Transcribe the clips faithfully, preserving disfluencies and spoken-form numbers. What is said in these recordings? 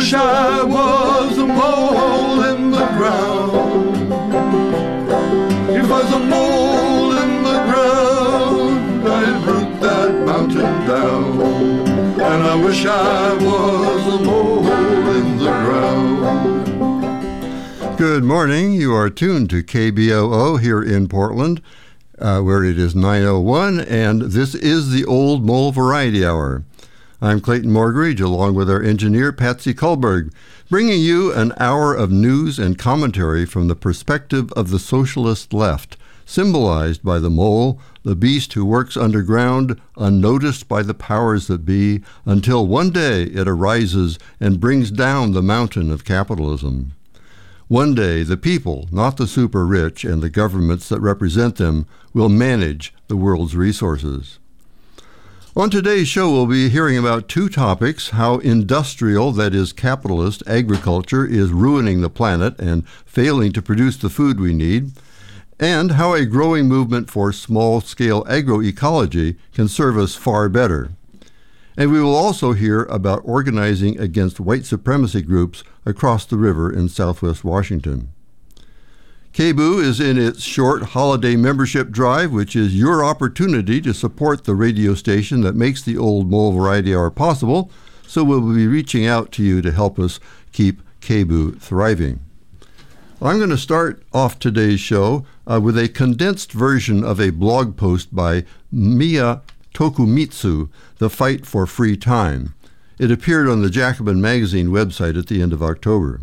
wish I was a mole in the ground. If I was a mole in the ground, I'd root that mountain down. And I wish I was a mole in the ground. Good morning. You are tuned to K B O O here in Portland, uh, where it is nine oh one, and this is the Old Mole Variety Hour. I'm Clayton Morgridge, along with our engineer, Patsy Kullberg, bringing you an hour of news and commentary from the perspective of the socialist left, symbolized by the mole, the beast who works underground, unnoticed by the powers that be, until one day it arises and brings down the mountain of capitalism. One day, the people, not the super-rich and the governments that represent them, will manage the world's resources. On today's show, we'll be hearing about two topics: how industrial, that is capitalist, agriculture is ruining the planet and failing to produce the food we need, and how a growing movement for small-scale agroecology can serve us far better. And we will also hear about organizing against white supremacy groups across the river in southwest Washington. K B O O is in its short holiday membership drive, which is your opportunity to support the radio station that makes the Old Mole Variety Hour possible, so we'll be reaching out to you to help us keep K B O O thriving. I'm going to start off today's show uh, with a condensed version of a blog post by Miya Tokumitsu, The Fight for Free Time. It appeared on the Jacobin Magazine website at the end of October.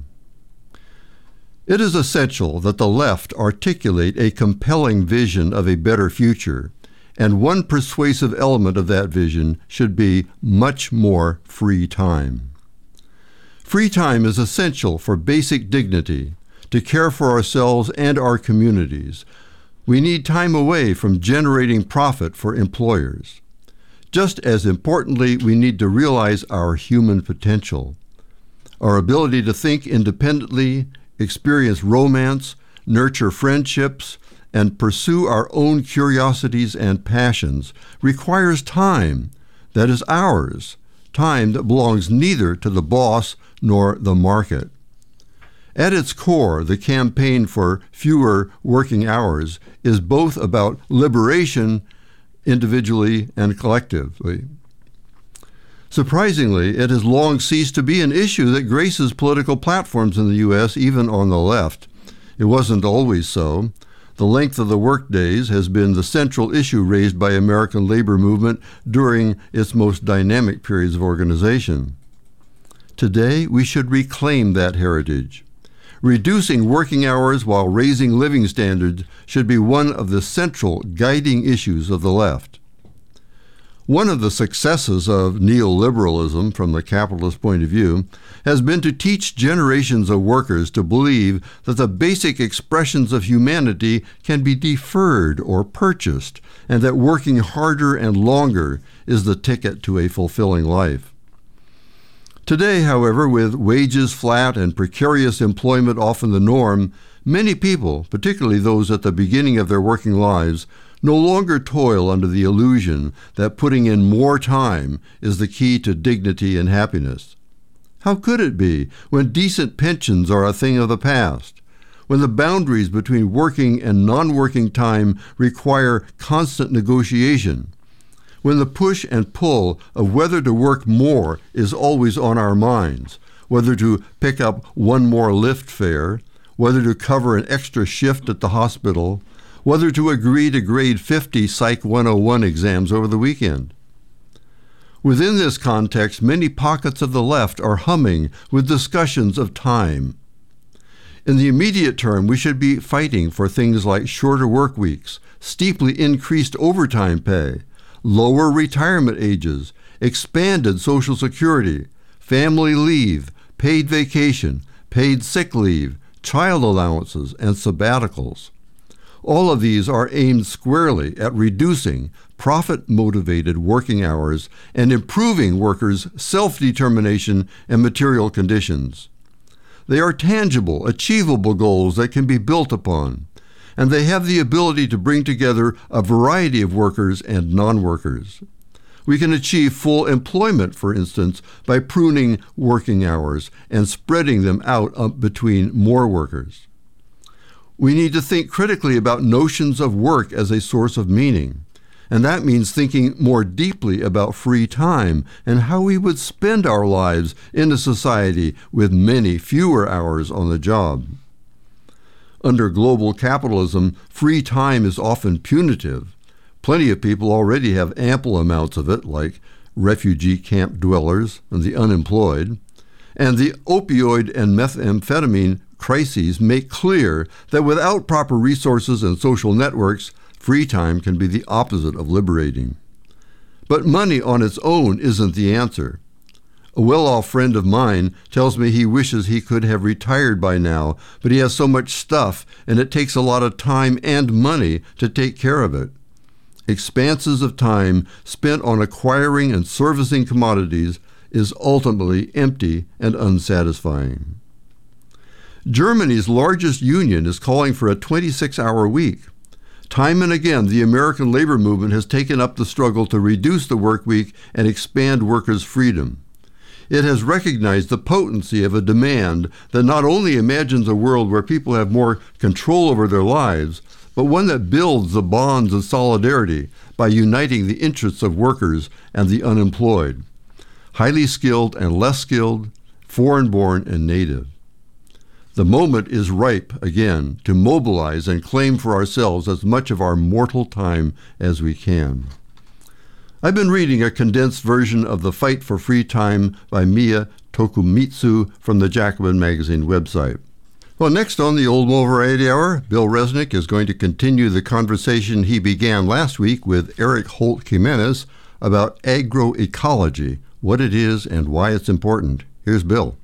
It is essential that the left articulate a compelling vision of a better future, and one persuasive element of that vision should be much more free time. Free time is essential for basic dignity, to care for ourselves and our communities. We need time away from generating profit for employers. Just as importantly, we need to realize our human potential, our ability to think independently, experience romance, nurture friendships, and pursue our own curiosities and passions requires time that is ours, time that belongs neither to the boss nor the market. At its core, the campaign for fewer working hours is both about liberation individually and collectively. Surprisingly, it has long ceased to be an issue that graces political platforms in the U S, even on the left. It wasn't always so. The length of the workdays has been the central issue raised by American labor movement during its most dynamic periods of organization. Today, we should reclaim that heritage. Reducing working hours while raising living standards should be one of the central guiding issues of the left. One of the successes of neoliberalism from the capitalist point of view has been to teach generations of workers to believe that the basic expressions of humanity can be deferred or purchased, and that working harder and longer is the ticket to a fulfilling life. Today, however, with wages flat and precarious employment often the norm, many people, particularly those at the beginning of their working lives, no longer toil under the illusion that putting in more time is the key to dignity and happiness. How could it be when decent pensions are a thing of the past, when the boundaries between working and non-working time require constant negotiation, when the push and pull of whether to work more is always on our minds, whether to pick up one more lift fare, whether to cover an extra shift at the hospital, whether to agree to grade fifty Psych one oh one exams over the weekend. Within this context, many pockets of the left are humming with discussions of time. In the immediate term, we should be fighting for things like shorter work weeks, steeply increased overtime pay, lower retirement ages, expanded Social Security, family leave, paid vacation, paid sick leave, child allowances, and sabbaticals. All of these are aimed squarely at reducing profit-motivated working hours and improving workers' self-determination and material conditions. They are tangible, achievable goals that can be built upon, and they have the ability to bring together a variety of workers and non-workers. We can achieve full employment, for instance, by pruning working hours and spreading them out up between more workers. We need to think critically about notions of work as a source of meaning. And that means thinking more deeply about free time and how we would spend our lives in a society with many fewer hours on the job. Under global capitalism, free time is often punitive. Plenty of people already have ample amounts of it, like refugee camp dwellers and the unemployed. And the opioid and methamphetamine crises make clear that without proper resources and social networks, free time can be the opposite of liberating. But money on its own isn't the answer. A well-off friend of mine tells me he wishes he could have retired by now, but he has so much stuff, and it takes a lot of time and money to take care of it. Expanses of time spent on acquiring and servicing commodities is ultimately empty and unsatisfying. Germany's largest union is calling for a twenty-six hour week. Time and again, the American labor movement has taken up the struggle to reduce the work week and expand workers' freedom. It has recognized the potency of a demand that not only imagines a world where people have more control over their lives, but one that builds the bonds of solidarity by uniting the interests of workers and the unemployed, highly skilled and less skilled, foreign-born and native. The moment is ripe, again, to mobilize and claim for ourselves as much of our mortal time as we can. I've been reading a condensed version of The Fight for Free Time by Miya Tokumitsu from the Jacobin Magazine website. Well, next on the Old Mole Variety Hour, Bill Resnick is going to continue the conversation he began last week with Eric Holt Jimenez about agroecology, what it is and why it's important. Here's Bill.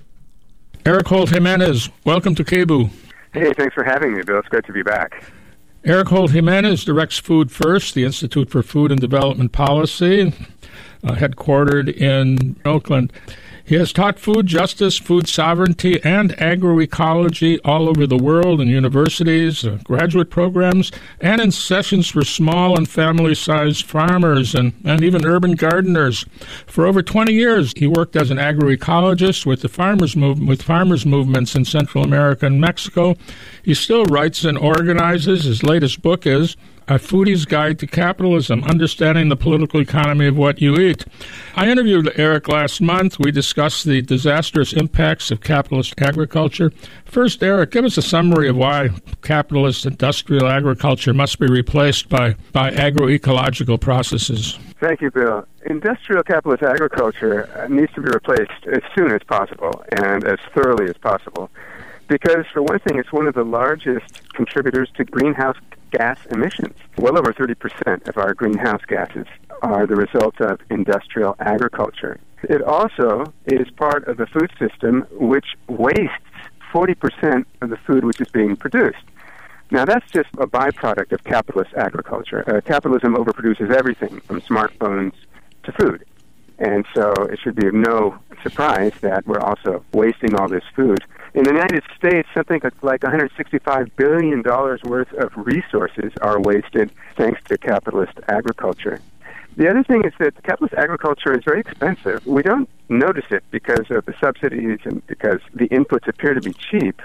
Eric Holt Jimenez, welcome to K B O O. Hey, thanks for having me, Bill. It's great to be back. Eric Holt Jimenez directs Food First, the Institute for Food and Development Policy, uh, headquartered in Oakland. He has taught food justice, food sovereignty, and agroecology all over the world in universities, uh, graduate programs, and in sessions for small and family-sized farmers and, and even urban gardeners. For over twenty years, he worked as an agroecologist with the farmers move, with farmers movements in Central America and Mexico. He still writes and organizes. His latest book is A Foodie's Guide to Capitalism, Understanding the Political Economy of What You Eat. I interviewed Eric last month. We discussed the disastrous impacts of capitalist agriculture. First, Eric, give us a summary of why capitalist industrial agriculture must be replaced by, by agroecological processes. Thank you, Bill. Industrial capitalist agriculture needs to be replaced as soon as possible and as thoroughly as possible. Because, for one thing, it's one of the largest contributors to greenhouse gas emissions. Well over thirty percent of our greenhouse gases are the result of industrial agriculture. It also is part of the food system which wastes forty percent of the food which is being produced. Now, that's just a byproduct of capitalist agriculture. Uh, capitalism overproduces everything from smartphones to food. And so it should be of no surprise that we're also wasting all this food. In the United States, something like one hundred sixty-five billion dollars worth of resources are wasted thanks to capitalist agriculture. The other thing is that capitalist agriculture is very expensive. We don't notice it because of the subsidies and because the inputs appear to be cheap.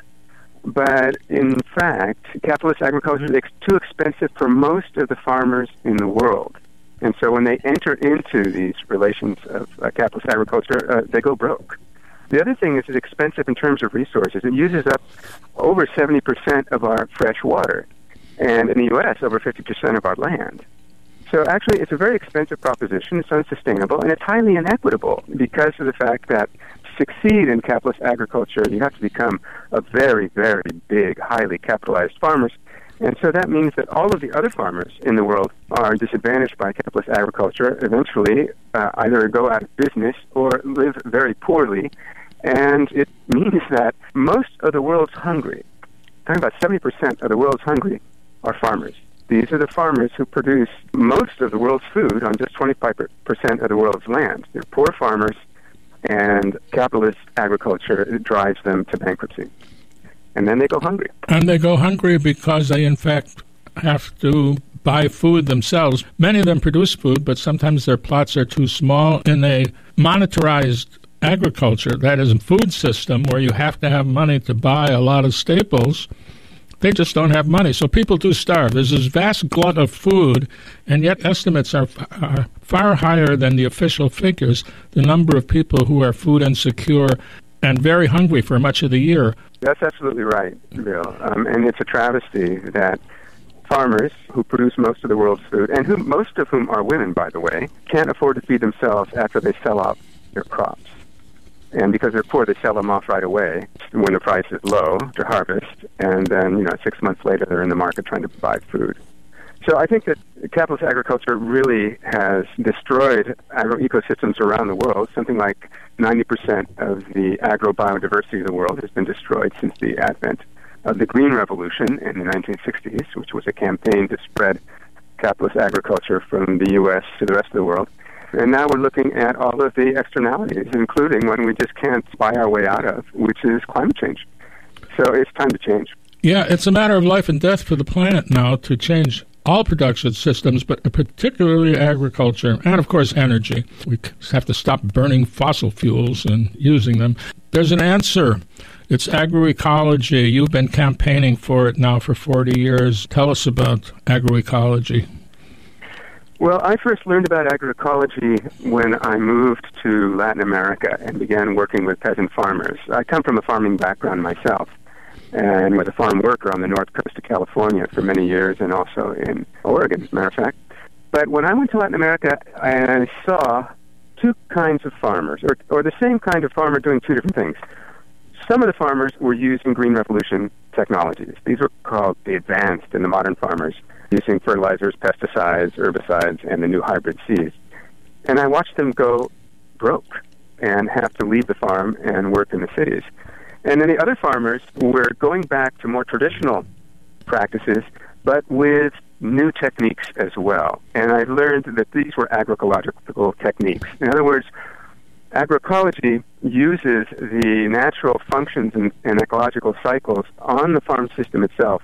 But in fact, capitalist agriculture is too expensive for most of the farmers in the world. And so when they enter into these relations of uh, capitalist agriculture, uh, they go broke. The other thing is it's expensive in terms of resources. It uses up over seventy percent of our fresh water, and in the U S, over fifty percent of our land. So actually, it's a very expensive proposition. It's unsustainable, and it's highly inequitable because of the fact that to succeed in capitalist agriculture, you have to become a very, very big, highly capitalized farmers. And so that means that all of the other farmers in the world are disadvantaged by capitalist agriculture, eventually uh, either go out of business or live very poorly. And it means that most of the world's hungry, talking about seventy percent of the world's hungry, are farmers. These are the farmers who produce most of the world's food on just twenty-five percent of the world's land. They're poor farmers, and capitalist agriculture drives them to bankruptcy. And then they go hungry. And they go hungry because they, in fact, have to buy food themselves. Many of them produce food, but sometimes their plots are too small. In a monetarized agriculture, that is a food system where you have to have money to buy a lot of staples, they just don't have money. So people do starve. There's this vast glut of food, and yet estimates are, are far higher than the official figures, the number of people who are food insecure and very hungry for much of the year. That's absolutely right, Bill. Um, and it's a travesty that farmers who produce most of the world's food, and who, most of whom are women, by the way, can't afford to feed themselves after they sell off their crops. And because they're poor, they sell them off right away when the price is low to harvest, and then, you know, six months later they're in the market trying to buy food. So I think that capitalist agriculture really has destroyed agro-ecosystems around the world. Something like ninety percent of the agro-biodiversity of the world has been destroyed since the advent of the Green Revolution in the nineteen sixties, which was a campaign to spread capitalist agriculture from the U S to the rest of the world. And now we're looking at all of the externalities, including one we just can't buy our way out of, which is climate change. So it's time to change. Yeah, it's a matter of life and death for the planet now to change all production systems, but particularly agriculture and, of course, energy. We have to stop burning fossil fuels and using them. There's an answer. It's agroecology. You've been campaigning for it now for forty years. Tell us about agroecology. Well, I first learned about agroecology when I moved to Latin America and began working with peasant farmers. I come from a farming background myself, and was a farm worker on the north coast of California for many years, and also in Oregon, as a matter of fact. But when I went to Latin America, I saw two kinds of farmers, or, or the same kind of farmer doing two different things. Some of the farmers were using Green Revolution technologies. These were called the advanced and the modern farmers, using fertilizers, pesticides, herbicides, and the new hybrid seeds. And I watched them go broke and have to leave the farm and work in the cities. And then the other farmers were going back to more traditional practices, but with new techniques as well. And I learned that these were agroecological techniques. In other words, agroecology uses the natural functions and, and ecological cycles on the farm system itself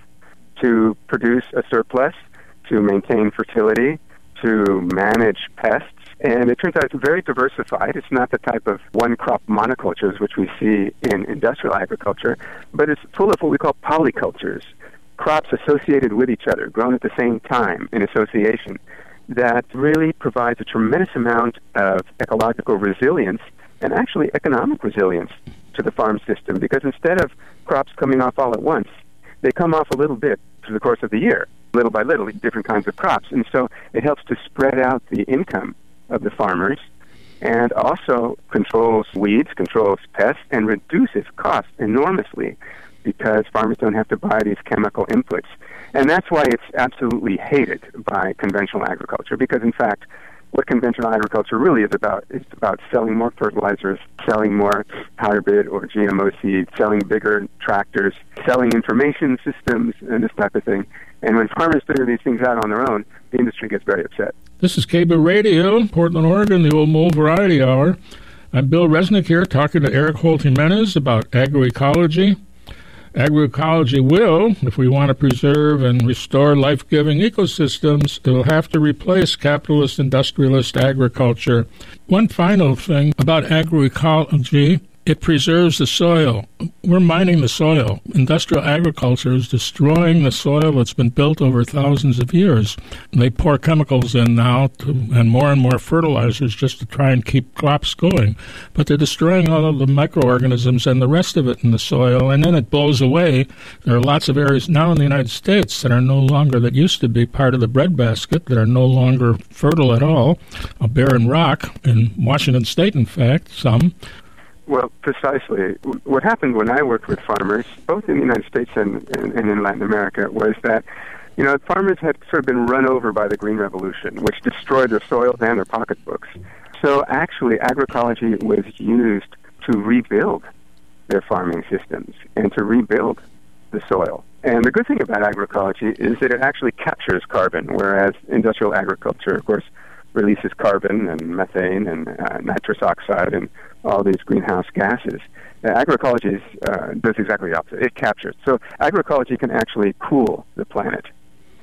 to produce a surplus, to maintain fertility, to manage pests. And it turns out it's very diversified. It's not the type of one-crop monocultures which we see in industrial agriculture, but it's full of what we call polycultures, crops associated with each other, grown at the same time in association, that really provides a tremendous amount of ecological resilience and actually economic resilience to the farm system, because instead of crops coming off all at once, they come off a little bit through the course of the year, little by little, different kinds of crops. And so it helps to spread out the income of the farmers, and also controls weeds, controls pests, and reduces costs enormously, because farmers don't have to buy these chemical inputs. And that's why it's absolutely hated by conventional agriculture, because in fact, what conventional agriculture really is about is about selling more fertilizers, selling more hybrid or G M O seeds, selling bigger tractors, selling information systems, and this type of thing. And when farmers figure these things out on their own, the industry gets very upset. This is K B O Radio, Portland, Oregon, the Old Mole Variety Hour. I'm Bill Resnick here, talking to Eric Holt Jimenez about agroecology. Agroecology will, if we want to preserve and restore life-giving ecosystems, it will have to replace capitalist industrialist agriculture. One final thing about agroecology, it preserves the soil. We're mining the soil. Industrial agriculture is destroying the soil that's been built over thousands of years. They pour chemicals in now to, and more and more fertilizers just to try and keep crops going. But they're destroying all of the microorganisms and the rest of it in the soil, and then it blows away. There are lots of areas now in the United States that are no longer, that used to be part of the breadbasket, that are no longer fertile at all. A barren rock in Washington State, in fact, some. Well, precisely. What happened when I worked with farmers, both in the United States and, and, and in Latin America, was that, you know, farmers had sort of been run over by the Green Revolution, which destroyed their soils and their pocketbooks. So actually, agroecology was used to rebuild their farming systems and to rebuild the soil. And the good thing about agroecology is that it actually captures carbon, whereas industrial agriculture, of course, releases carbon and methane and uh, nitrous oxide and all these greenhouse gases. Uh, agroecology is, uh, does exactly the opposite. It captures. So agroecology can actually cool the planet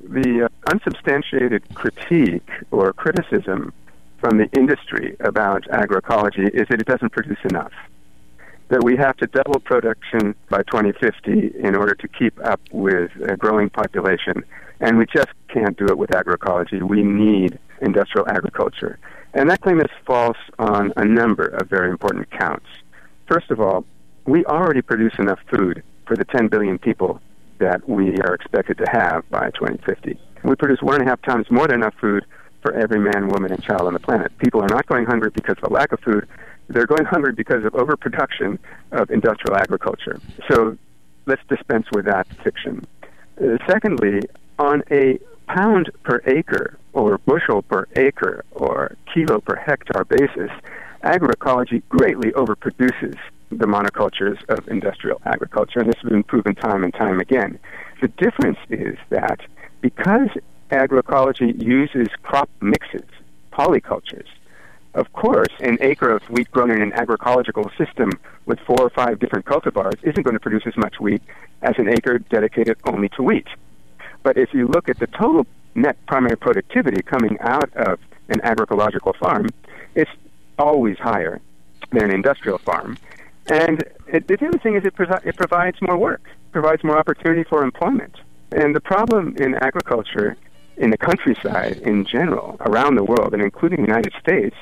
the uh, unsubstantiated critique or criticism from the industry about agroecology is that it doesn't produce enough, that we have to double production by twenty fifty in order to keep up with a growing population, and we just can't do it with agroecology. We need industrial agriculture. And that claim is false on a number of very important counts. First of all, we already produce enough food for the ten billion people that we are expected to have by twenty fifty. We produce one and a half times more than enough food for every man, woman, and child on the planet. People are not going hungry because of a lack of food. They're going hungry because of overproduction of industrial agriculture. So let's dispense with that fiction. Uh, secondly, on a pound per acre or bushel per acre or kilo per hectare basis, agroecology greatly overproduces the monocultures of industrial agriculture, and this has been proven time and time again. The difference is that because agroecology uses crop mixes, polycultures, of course, an acre of wheat grown in an agroecological system with four or five different cultivars isn't going to produce as much wheat as an acre dedicated only to wheat. But if you look at the total net primary productivity coming out of an agroecological farm, it's always higher than an industrial farm. And it, the other thing is it, pro- it provides more work, provides more opportunity for employment. And the problem in agriculture in the countryside in general, around the world, and including the United States,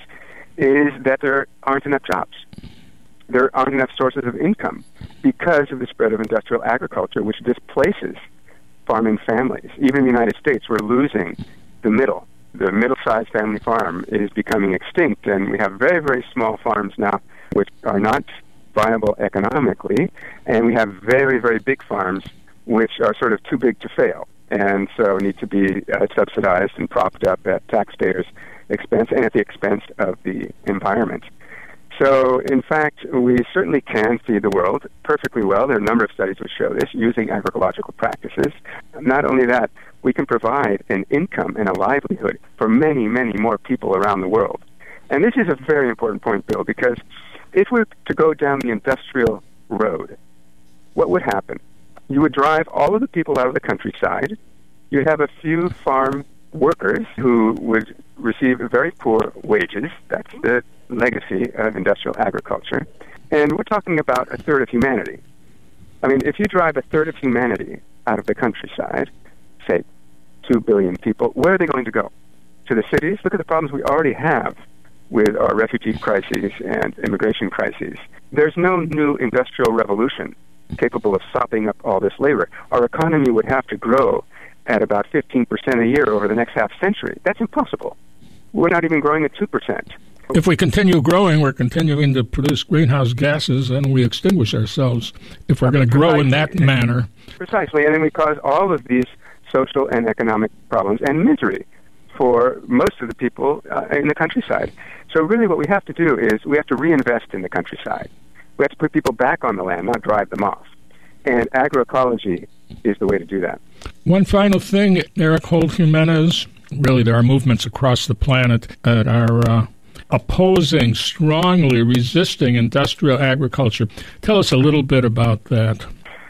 is that there aren't enough jobs. There aren't enough sources of income because of the spread of industrial agriculture, which displaces farming families. Even in the United States, we're losing the middle. The middle-sized family farm is becoming extinct, and we have very, very small farms now which are not viable economically, and we have very, very big farms which are sort of too big to fail, and so need to be uh, subsidized and propped up at taxpayers' expense and at the expense of the environment. So, in fact, we certainly can feed the world perfectly well. There are a number of studies which show this, using agroecological practices. Not only that, we can provide an income and a livelihood for many, many more people around the world. And this is a very important point, Bill, because if we were to go down the industrial road, what would happen? You would drive all of the people out of the countryside. You'd have a few farm workers who would receive very poor wages. That's the legacy of industrial agriculture. And we're talking about a third of humanity. I mean, if you drive a third of humanity out of the countryside, say two billion people, where are they going to go? To the cities? Look at the problems we already have with our refugee crises and immigration crises. There's no new industrial revolution capable of sopping up all this labor. Our economy would have to grow at about fifteen percent a year over the next half century. That's impossible. We're not even growing at two percent. If we continue growing, we're continuing to produce greenhouse gases, and we extinguish ourselves if we're going to grow in that manner. Precisely, and then we cause all of these social and economic problems and misery for most of the people uh, in the countryside. So really what we have to do is we have to reinvest in the countryside. We have to put people back on the land, not drive them off. And agroecology is the way to do that. One final thing, Eric Holt Jimenez, really there are movements across the planet that are uh, opposing, strongly resisting industrial agriculture. Tell us a little bit about that.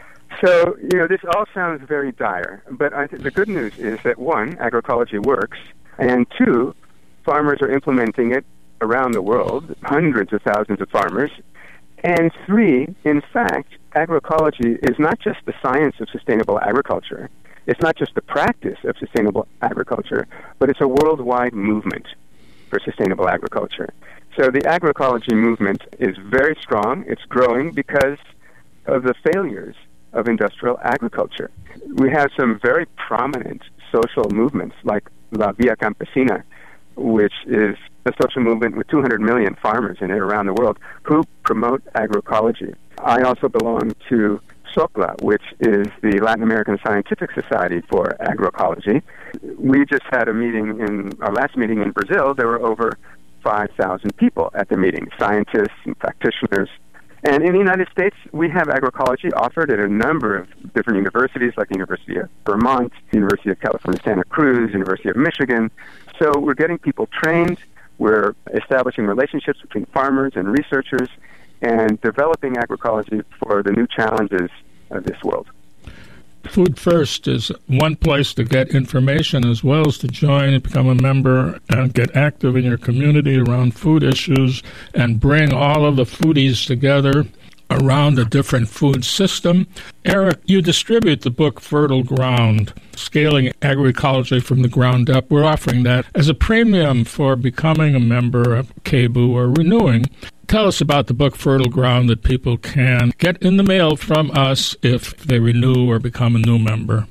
So, you know, this all sounds very dire, but I th- the good news is that, one, agroecology works, and two, farmers are implementing it around the world, hundreds of thousands of farmers, and three, in fact, agroecology is not just the science of sustainable agriculture, it's not just the practice of sustainable agriculture, but it's a worldwide movement for sustainable agriculture. So the agroecology movement is very strong, it's growing because of the failures of industrial agriculture. We have some very prominent social movements like La Via Campesina, which is a social movement with two hundred million farmers in it around the world who promote agroecology. I also belong to SOCLA, which is the Latin American Scientific Society for Agroecology. We just had a meeting in our last meeting in Brazil. There were over five thousand people at the meeting, scientists and practitioners. And in the United States, we have agroecology offered at a number of different universities, like the University of Vermont, University of California, Santa Cruz, University of Michigan. So we're getting people trained. We're establishing relationships between farmers and researchers and developing agroecology for the new challenges of this world. Food First is one place to get information as well as to join and become a member and get active in your community around food issues and bring all of the foodies together around a different food system. Eric, you distribute the book Fertile Ground, Scaling Agroecology from the Ground Up. We're offering that as a premium for becoming a member of K B O O or renewing. Tell us about the book Fertile Ground that people can get in the mail from us if they renew or become a new member.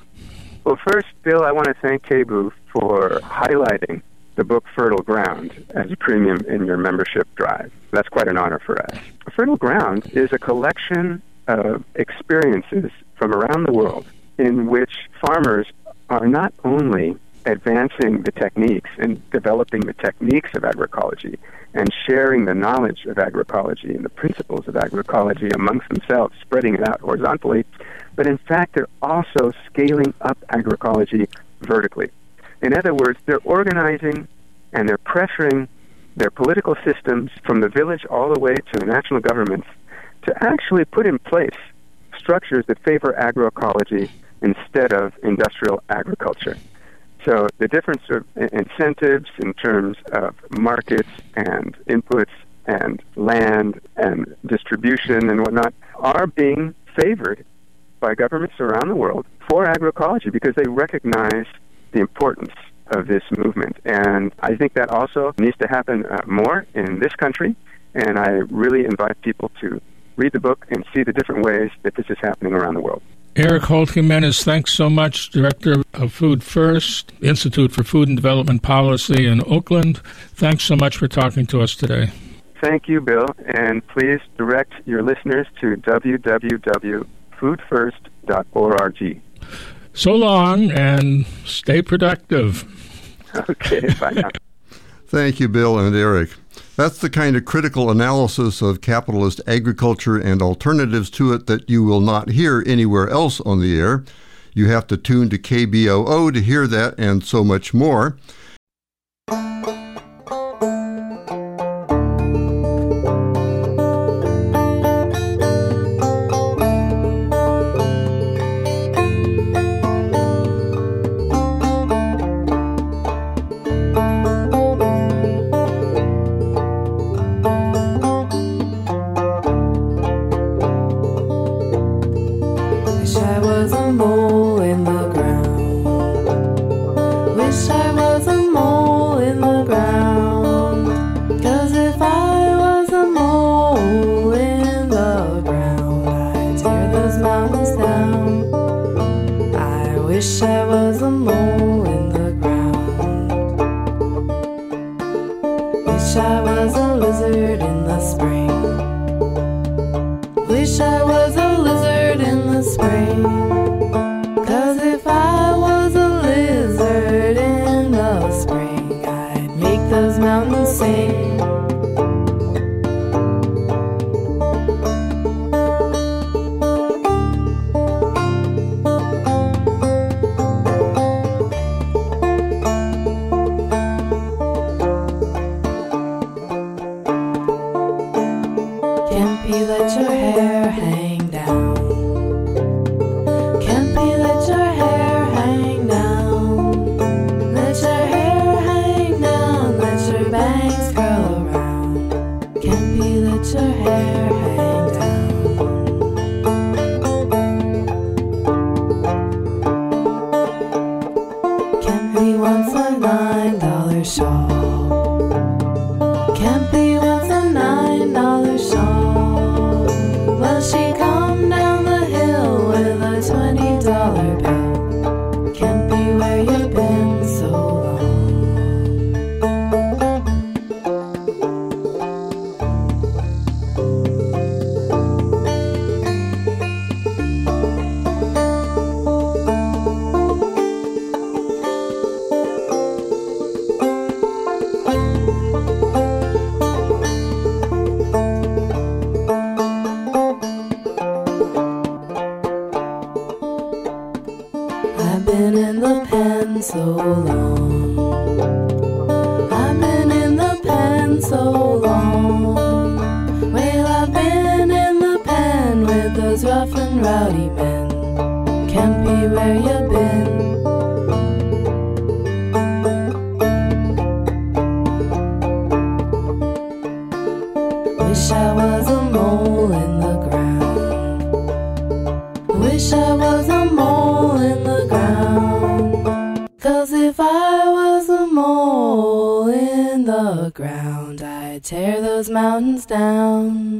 Well, first, Bill, I want to thank K B O O for highlighting the book Fertile Ground as a premium in your membership drive. That's quite an honor for us. Fertile Ground is a collection of experiences from around the world in which farmers are not only advancing the techniques and developing the techniques of agroecology and sharing the knowledge of agroecology and the principles of agroecology amongst themselves, spreading it out horizontally, but in fact they're also scaling up agroecology vertically. In other words, they're organizing and they're pressuring their political systems from the village all the way to the national governments to actually put in place structures that favor agroecology instead of industrial agriculture. So the difference of incentives in terms of markets and inputs and land and distribution and whatnot are being favored by governments around the world for agroecology because they recognize the importance of this movement. And I think that also needs to happen uh, more in this country. And I really invite people to read the book and see the different ways that this is happening around the world. Eric Holt-Jimenez, thanks so much, Director of Food First, Institute for Food and Development Policy in Oakland. Thanks so much for talking to us today. Thank you, Bill. And please direct your listeners to w w w dot food first dot org. So long, and stay productive. Okay, bye now. Thank you, Bill and Eric. That's the kind of critical analysis of capitalist agriculture and alternatives to it that you will not hear anywhere else on the air. You have to tune to K B O O to hear that and so much more. Well, I've been in the pen with those rough and rowdy men. Can't where you been? Wish I was a mole in the ground. Wish I was a mole in the ground. 'Cause if I was a mole in the ground, I'd tear those mountains down.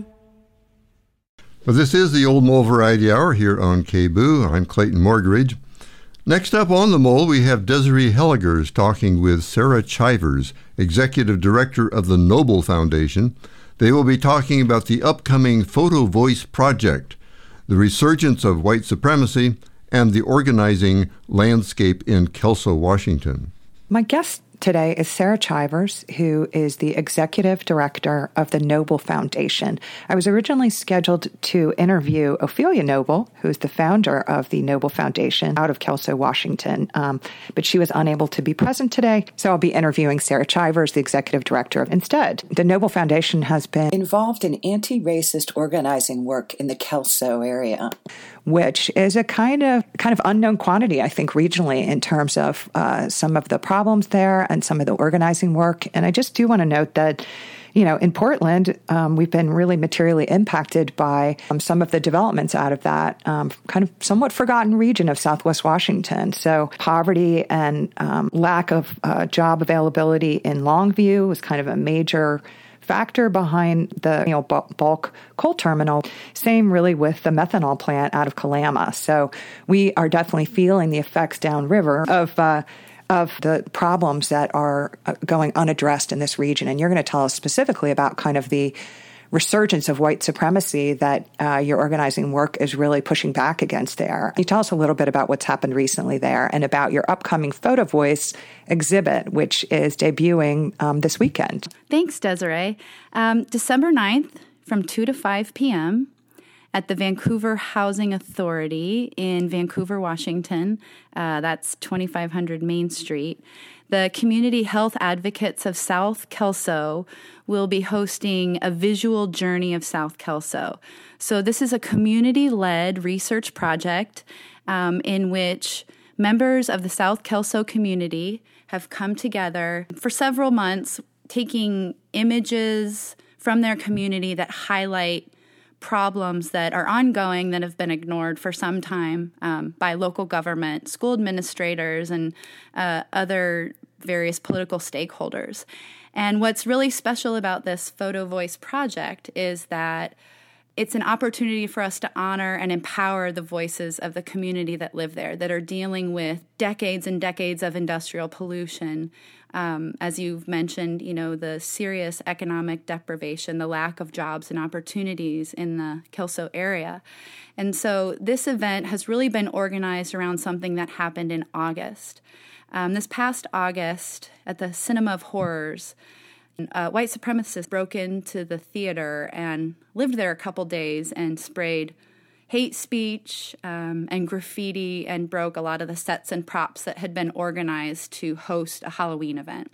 Well, this is the Old Mole Variety Hour here on K B O O. I'm Clayton Morgridge. Next up on the Mole, we have Desiree Helligers talking with Sarah Chivers, Executive Director of the Noble Foundation. They will be talking about the upcoming Photo Voice Project, the resurgence of white supremacy, and the organizing landscape in Kelso, Washington. My guest today is Sarah Chivers, who is the Executive Director of the Noble Foundation. I was originally scheduled to interview Ophelia Noble, who is the founder of the Noble Foundation out of Kelso, Washington, um, but she was unable to be present today, so I'll be interviewing Sarah Chivers, the Executive Director. Instead, the Noble Foundation has been involved in anti-racist organizing work in the Kelso area, which is a kind of kind of unknown quantity, I think, regionally in terms of uh, some of the problems there and some of the organizing work. And I just do want to note that, you know, in Portland, um, we've been really materially impacted by um, some of the developments out of that um, kind of somewhat forgotten region of Southwest Washington. So poverty and um, lack of uh, job availability in Longview was kind of a major factor behind the you know bulk coal terminal. Same really with the methanol plant out of Kalama. So we are definitely feeling the effects downriver of uh, of the problems that are going unaddressed in this region. And you're going to tell us specifically about kind of the resurgence of white supremacy that uh, your organizing work is really pushing back against there. Can you tell us a little bit about what's happened recently there and about your upcoming Photo Voice exhibit, which is debuting um, this weekend? Thanks, Desiree. Um, December ninth from two to five p.m. at the Vancouver Housing Authority in Vancouver, Washington. Uh, that's twenty-five hundred Main Street. The Community Health Advocates of South Kelso will be hosting a visual journey of South Kelso. So this is a community-led research project um, in which members of the South Kelso community have come together for several months, taking images from their community that highlight problems that are ongoing that have been ignored for some time um, by local government, school administrators, and uh, other various political stakeholders. And what's really special about this Photo Voice project is that it's an opportunity for us to honor and empower the voices of the community that live there, that are dealing with decades and decades of industrial pollution. Um, as you've mentioned, you know, the serious economic deprivation, the lack of jobs and opportunities in the Kelso area. And so this event has really been organized around something that happened in August. Um, this past August, at the Cinema of Horrors, uh, white supremacists broke into the theater and lived there a couple days and sprayed hate speech um, and graffiti and broke a lot of the sets and props that had been organized to host a Halloween event.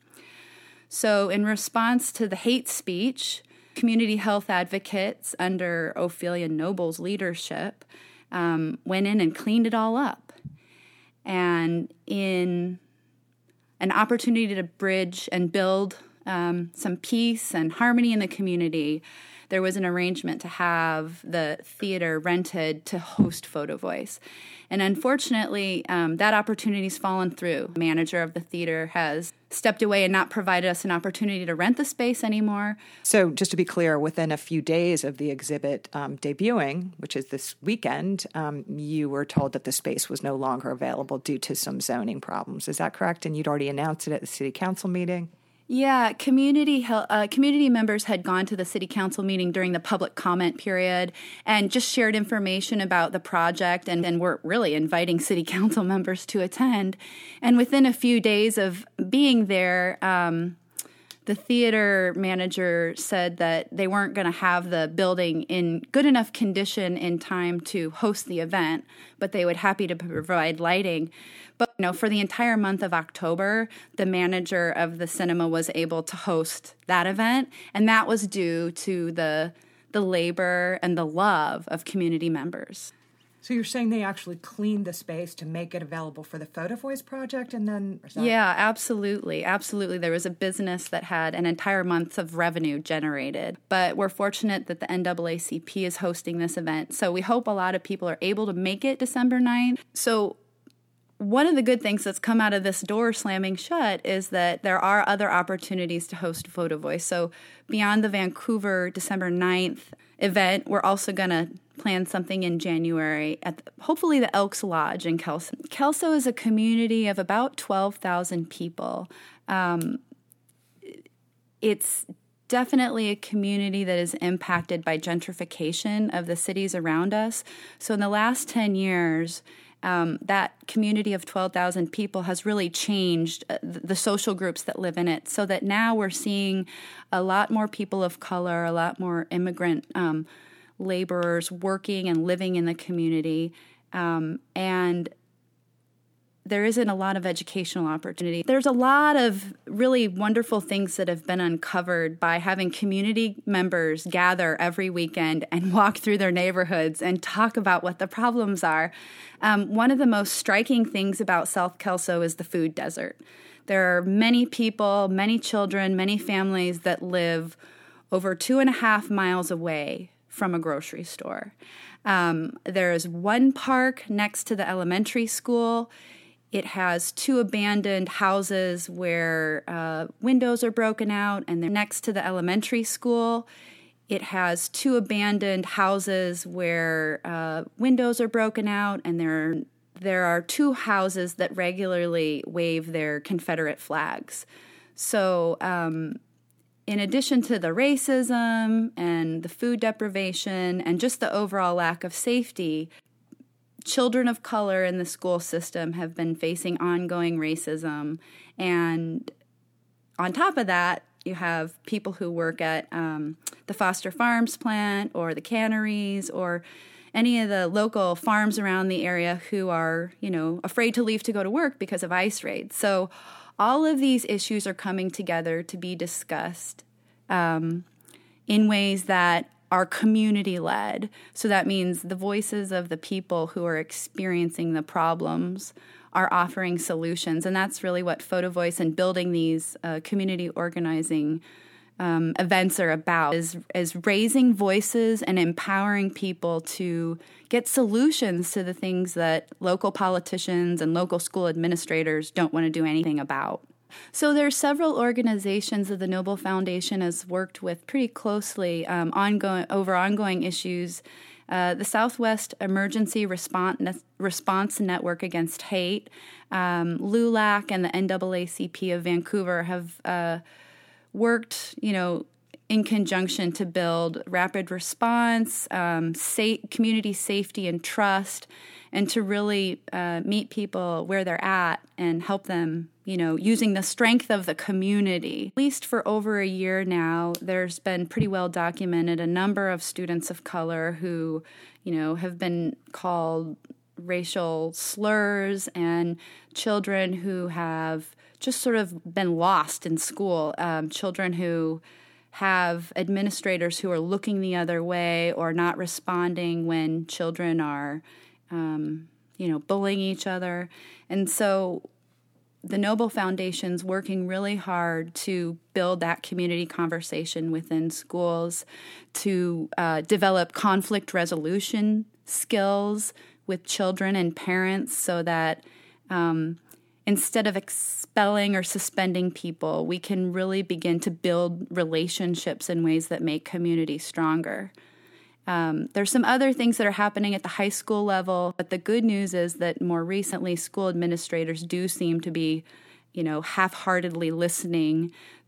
So in response to the hate speech, community health advocates under Ophelia Noble's leadership um, went in and cleaned it all up. And in an opportunity to bridge and build um, some peace and harmony in the community, there was an arrangement to have the theater rented to host Photo Voice. And unfortunately, um, that opportunity's fallen through. The manager of the theater has stepped away and not provided us an opportunity to rent the space anymore. So just to be clear, within a few days of the exhibit um, debuting, which is this weekend, um, you were told that the space was no longer available due to some zoning problems. Is that correct? And you'd already announced it at the city council meeting? Yeah, community uh, community members had gone to the city council meeting during the public comment period and just shared information about the project, and, and we're really inviting city council members to attend. And within a few days of being there, um, the theater manager said that they weren't going to have the building in good enough condition in time to host the event, but they would happy to provide lighting. But you know, for the entire month of October, the manager of the cinema was able to host that event, and that was due to the the labor and the love of community members. So you're saying they actually cleaned the space to make it available for the Photo Voice project, and then that- yeah, absolutely, absolutely. There was a business that had an entire month of revenue generated, but we're fortunate that the N double A C P is hosting this event. So we hope a lot of people are able to make it December ninth. So one of the good things that's come out of this door slamming shut is that there are other opportunities to host Photo Voice. So beyond the Vancouver December ninth event, we're also going to plan something in January at the, hopefully the Elks Lodge in Kelso. Kelso is a community of about twelve thousand people. Um, it's definitely a community that is impacted by gentrification of the cities around us. So in the last ten years, um, that community of twelve thousand people has really changed the social groups that live in it, so that now we're seeing a lot more people of color, a lot more immigrant um laborers working and living in the community, um, and there isn't a lot of educational opportunity. There's a lot of really wonderful things that have been uncovered by having community members gather every weekend and walk through their neighborhoods and talk about what the problems are. Um, one of the most striking things about South Kelso is the food desert. There are many people, many children, many families that live over two and a half miles away from a grocery store. Um, there is one park next to the elementary school. It has two abandoned houses where uh, windows are broken out, and they're next to the elementary school. It has two abandoned houses where uh, windows are broken out, and there there are two houses that regularly wave their Confederate flags. So, um, in addition to the racism and the food deprivation and just the overall lack of safety, children of color in the school system have been facing ongoing racism. And on top of that, you have people who work at um, the Foster Farms plant or the canneries or any of the local farms around the area who are, you know, afraid to leave to go to work because of ICE raids. So all of these issues are coming together to be discussed um, in ways that are community-led. So that means the voices of the people who are experiencing the problems are offering solutions. And that's really what Photo Voice and building these uh, community organizing um, events are about, is, is raising voices and empowering people to get solutions to the things that local politicians and local school administrators don't want to do anything about. So there are several organizations that the Noble Foundation has worked with pretty closely um, ongoing over ongoing issues. Uh, the Southwest Emergency Response, Response Network Against Hate, um, LULAC, and the N double A C P of Vancouver have uh, worked, you know, in conjunction to build rapid response, um, sa- community safety and trust, and to really uh, meet people where they're at and help them, you know, using the strength of the community. At least for over a year now, there's been pretty well documented a number of students of color who, you know, have been called racial slurs, and children who have just sort of been lost in school, um, children who have administrators who are looking the other way or not responding when children are, um, you know, bullying each other. And so the Noble Foundation's working really hard to build that community conversation within schools, to uh, develop conflict resolution skills with children and parents so that um, instead of expelling or suspending people, we can really begin to build relationships in ways that make communities stronger. Um, there's some other things that are happening at the high school level, but the good news is that more recently school administrators do seem to be, you know, half-heartedly listening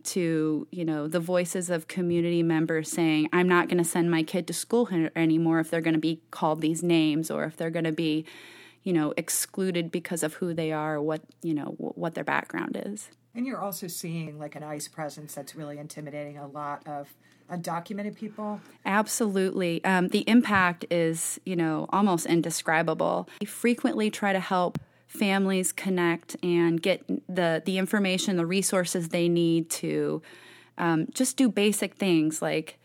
to, you know, the voices of community members saying, I'm not going to send my kid to school anymore if they're going to be called these names, or if they're going to be, you know, excluded because of who they are or what, you know, what their background is. And you're also seeing like an ICE presence that's really intimidating a lot of undocumented people. Absolutely. Um, the impact is, you know, almost indescribable. We frequently try to help families connect and get the, the information, the resources they need to um, just do basic things like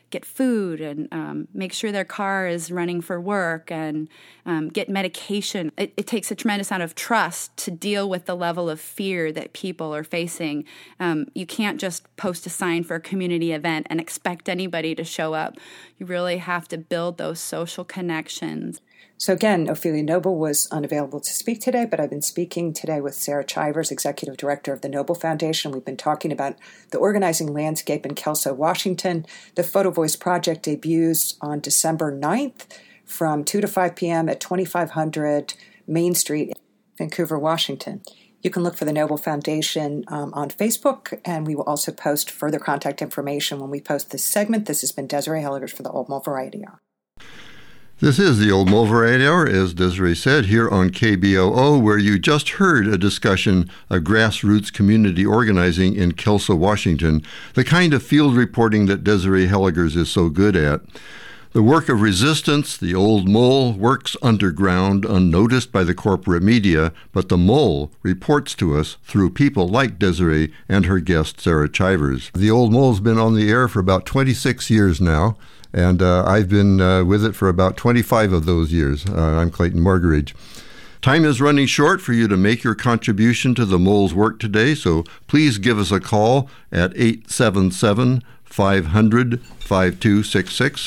get food and um, make sure their car is running for work and um, get medication. It, it takes a tremendous amount of trust to deal with the level of fear that people are facing. Um, you can't just post a sign for a community event and expect anybody to show up. You really have to build those social connections. So again, Ophelia Noble was unavailable to speak today, but I've been speaking today with Sarah Chivers, Executive Director of the Noble Foundation. We've been talking about the organizing landscape in Kelso, Washington. The Photo Voice Project debuts on December ninth from two to five p.m. at twenty-five hundred Main Street, Vancouver, Washington. You can look for the Noble Foundation um, on Facebook, and we will also post further contact information when we post this segment. This has been Desiree Helligers for the Old Mole Variety Hour. This is the Old Mole Variety Hour, as Desiree said, here on K B O O, where you just heard a discussion of grassroots community organizing in Kelso, Washington, the kind of field reporting that Desiree Helligers is so good at. The work of resistance, the Old Mole, works underground, unnoticed by the corporate media, but the Mole reports to us through people like Desiree and her guest, Sarah Chivers. The Old Mole's been on the air for about twenty-six years now, and uh, I've been uh, with it for about twenty-five of those years. Uh, I'm Clayton Morgaridge. Time is running short for you to make your contribution to the Mole's work today, so please give us a call at eight seven seven, five hundred, five two six six.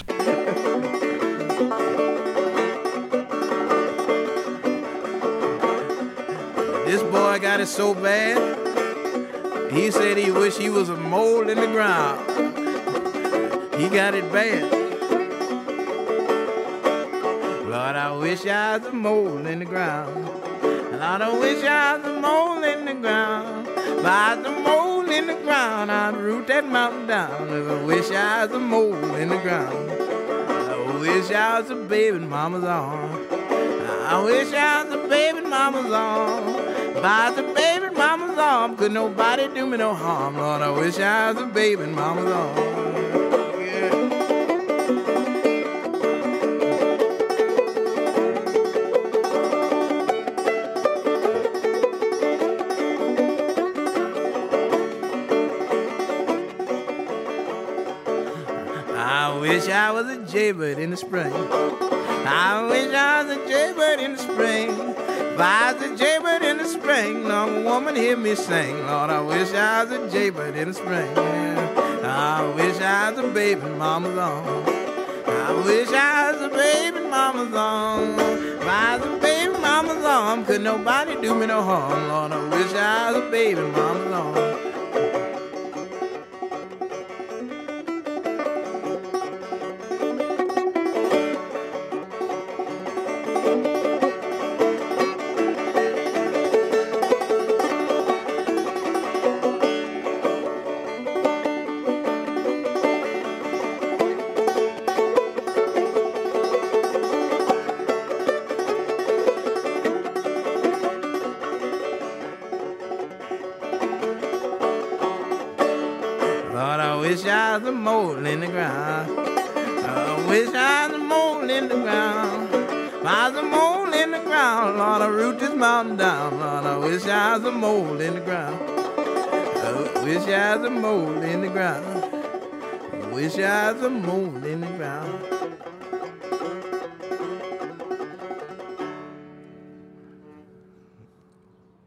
This boy got it so bad, he said he wished he was a mole in the ground. He got it bad. Lord, I wish I was a mole in the ground. Lord, I wish I was a mole in the ground. If I was a mole in the ground, I'd root that mountain down. If I wish I was a mole in the ground. I wish I was a baby in mama's arm. I wish I was a baby in mama's arm. If I was a baby in mama's arm, could nobody do me no harm. Lord, I wish I was a baby in mama's arm. I wish I was a jaybird in the spring. I wish I was a jaybird in the spring. If I was a jaybird in the spring, no woman hear me sing. Lord, I wish I was a jaybird in the spring. I wish I was a baby in mama's arm. I wish I was a baby in mama's arm. If I was a baby in mama's arm, could nobody do me no harm. Lord, I wish I was a baby in mama's arm. Wish I was a mole in the ground. I wish I was a mole in the ground. If I was a mole in the ground, Lord, I root this mountain down. Lord, I wish I was a mole in the ground. I wish I was a mole in the ground. I wish I was a mole in the ground.